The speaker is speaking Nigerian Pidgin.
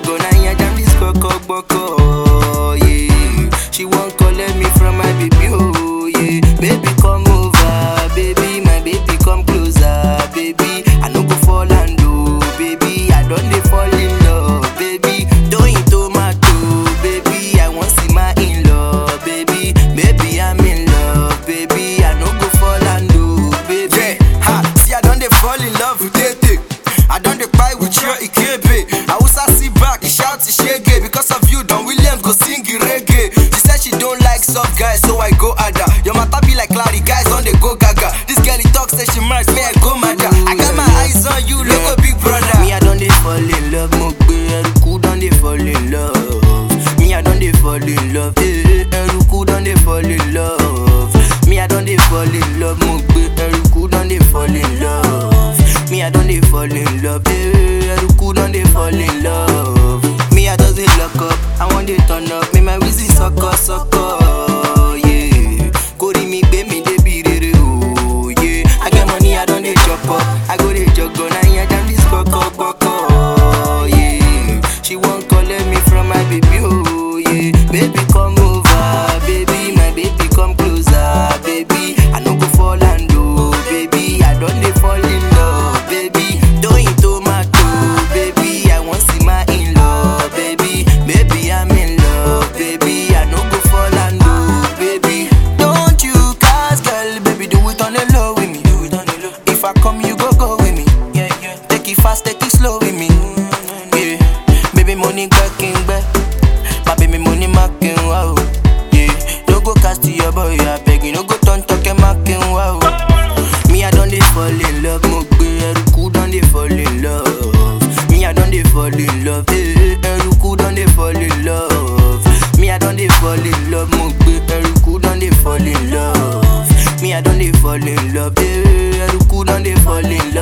juggle, now I jam this boko, yeah. She won't collect me from my baby, oh yeah. Baby come over, baby, my baby come closer, baby. I no go fall and do, baby. I don't dey fall in love, baby. Doing tomato, baby. I want see my in-law, baby. Baby I'm in love, baby. I no go fall and do, baby. Yeah, ha, see I don't dey fall in love with it. I don't dey cry with your ikebe. I also see back, he shout to shege. Because of you, Don Williams go sing reggae. She said she don't like soft guys, so I go harder. Your matter be like Larry, guys on the go gaga. This girl he talk, say she mad, me I go mad. I got my eyes on you, look a big brother. Me I don't dey fall in love, Mogbe Eruku don't dey fall in love. Me I don't dey fall in love, Eruku don't dey fall in love. Me I don't dey fall in love, Mogbe Eruku don't dey fall in love. Me I don't dey fall in love, Eruku don't dey fall in love. Me I just dey lock up, I want dey turn up, make my wheezy sucker, yeah. Kori mi gbe mi dey be rere, oh yeah. I get money, I don't dey chop up, I go dey juggle, now I jam this boko, yeah. She won't collect me from my baby, oh yeah. Baby come over, baby, my baby come closer, baby. I no go fall and do, baby. I don't dey fall in love, baby. Doing tomato, baby. I want see my in-law, baby. Baby I'm in love, baby. I no go fall and do, baby. Don't you cast, girl, baby, do it on the low with me. If I come, you go with me. Take it fast, take it slow with me. Yeah, baby, money cracking back. My baby, money marking, wow. Yeah, no go cast to your boy, I beg you, no go turn talking marking, wow. Me, I don't dey fall in love, Mogbe Eruku don't dey fall in love. Me, I don't dey fall in love, Eruku don't dey fall in love. Me, I don't dey fall in love, Mogbe Eruku don't dey fall in love. Me, I don't dey fall in love, Eruku don't dey fall in love.